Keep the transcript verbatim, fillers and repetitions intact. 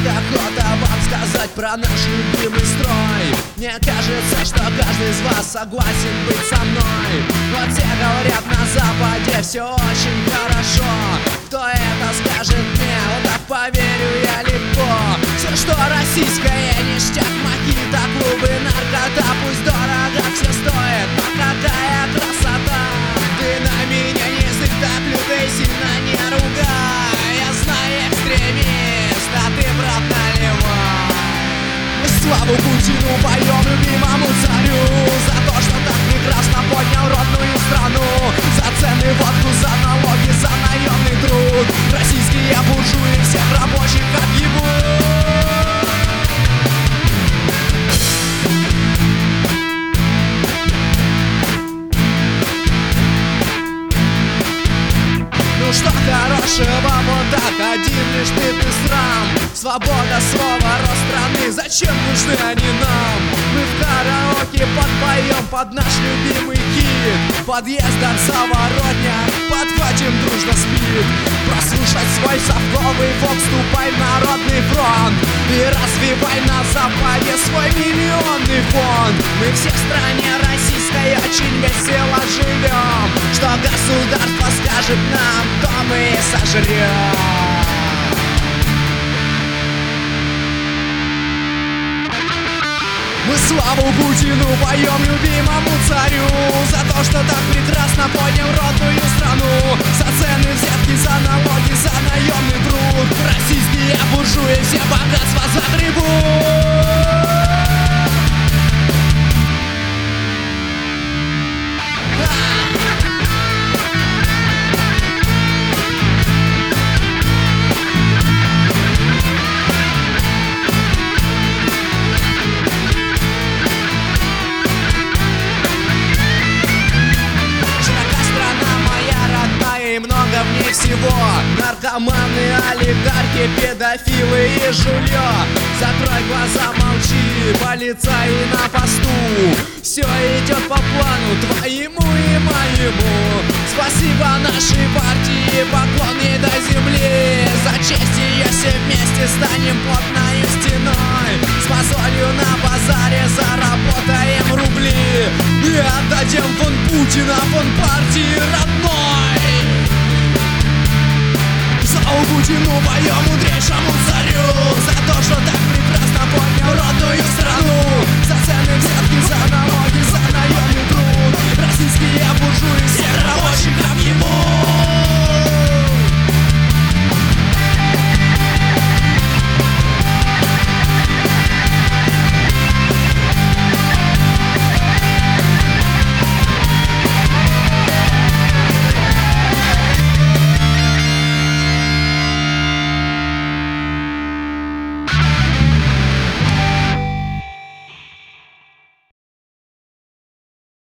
охота вам сказать про наш любимый строй. Мне кажется, что каждый из вас согласен быть со мной. Вот все говорят, на Западе все очень хорошо. Кто это скажет мне, вот так поверю я легко. Все, что российское, ништяк, мохито, клубы, наркота. Пусть дорого все стоит, но какая красота. Ты на меня не зырь, так люто и сильно не ругай. Я знаю, экстремист, а ты, брат, наливай. Мы славу Путину поем любимому царю за то, что так прекрасно поднял родную страну. За цены, водку, за налоги, за наемный труд. Российские буржуи всех рабочих отъебут. Ну что хорошего, вот так, один лишь стыд и срам. Свобода слова, рост страны, зачем нужны они нам? Мы в караоке подпоем под наш любимый хит. Подъезд от Заворотня, подхватим дружно спид. Прослушать свой совковый фок, вступай в народный фронт и развивай на Западе свой миллионный фонд. Мы все в стране российской очень весело живем. Что государство скажет нам, то мы и сожрем. Мы славу Путину поем любимому царю за то, что так прекрасно поднял родную страну. За цены, взятки, за налоги, за наемный труд. Российские буржуи все богатства загребут. Много в ней всего. Наркоманы, олигархи, педофилы и жулье. Закрой глаза, молчи, полицаи на посту. Все идет по плану твоему и моему. Спасибо нашей партии, поклон ей до земли. За честь ее все вместе станем плотною стеной. С мозолью на базаре заработаем рубли и отдадим фон Путина, фон партии родной. Славу Путину поем мудрейшему царю за то, что так прекрасно поднял родную страну.